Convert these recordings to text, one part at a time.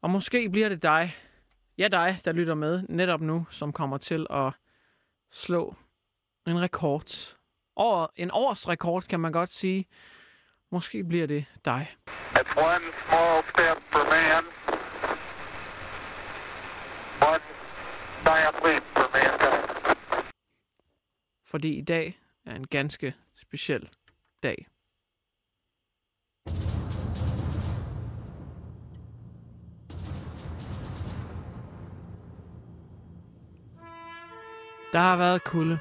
Og måske bliver det dig, der lytter med netop nu, som kommer til at slå en rekord. En årsrekord, kan man godt sige. Måske bliver det dig. It's one small step for man, one giant leap for mankind. Fordi i dag er en ganske speciel dag. Der har været kulde.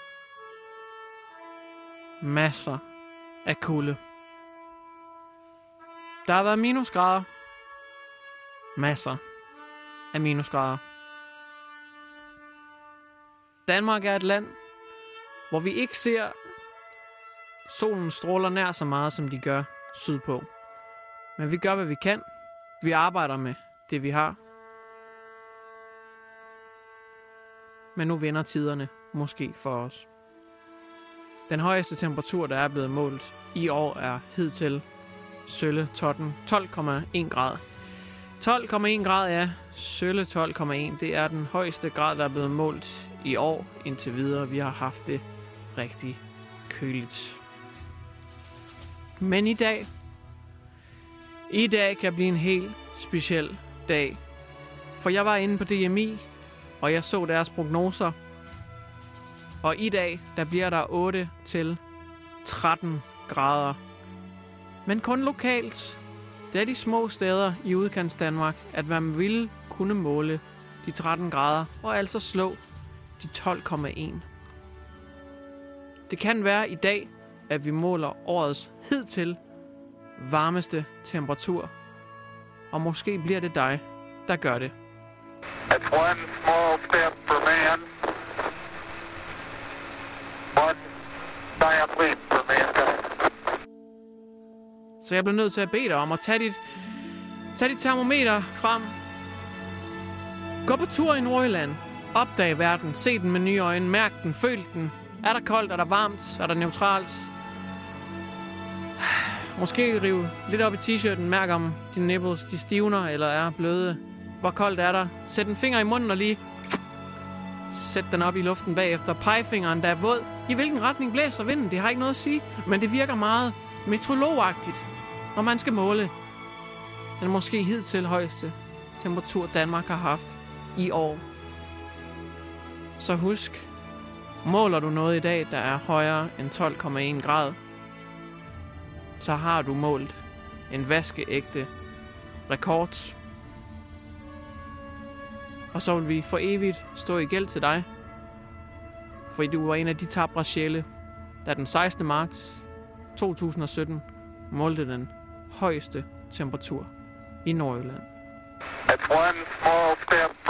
Masser af kulde. Der har været minusgrader. Masser af minusgrader. Danmark er et land, hvor vi ikke ser solen stråler nær så meget, som de gør sydpå. Men vi gør, hvad vi kan. Vi arbejder med det, vi har. Men nu vender tiderne måske for os. Den højeste temperatur, der er blevet målt i år, er hidtil sølle 12,1 grader. 12,1 grader, ja. Sølle 12,1. Det er den højeste grad, der er blevet målt i år indtil videre. Vi har haft det rigtig køligt. Men i dag kan blive en helt speciel dag. For jeg var inde på DMI, og jeg så deres prognoser. Og i dag, der bliver der 8 til 13 grader. Men kun lokalt. Det er de små steder i udkants Danmark, at man ville kunne måle de 13 grader, og altså slå de 12,1. Det kan være i dag, at vi måler årets hidtil varmeste temperatur. Og måske bliver det dig, der gør det. It's one small step for man, one giant leap for mankind. Så jeg bliver nødt til at bede dig om at tage dit termometer frem. Gå på tur i Nordjylland. Opdag verden. Se den med nye øjne. Mærk den. Føl den. Er der koldt? Er der varmt? Er der neutralt? Måske rive lidt op i t-shirten. Mærk om dine nipples de stivner eller er bløde. Hvor koldt er der? Sæt en finger i munden og lige sæt den op i luften bagefter. Pegefingeren, der er våd. I hvilken retning blæser vinden? Det har ikke noget at sige. Men det virker meget meteorologagtigt, når man skal måle den måske hidtil højeste temperatur, Danmark har haft i år. Så husk, måler du noget i dag, der er højere end 12,1 grad, så har du målt en vaskeægte rekord. Og så vil vi for evigt stå i gæld til dig, fordi du var en af de tabre sjæle, der den 16. marts 2017 målte den højeste temperatur i Nordjylland. It's one small step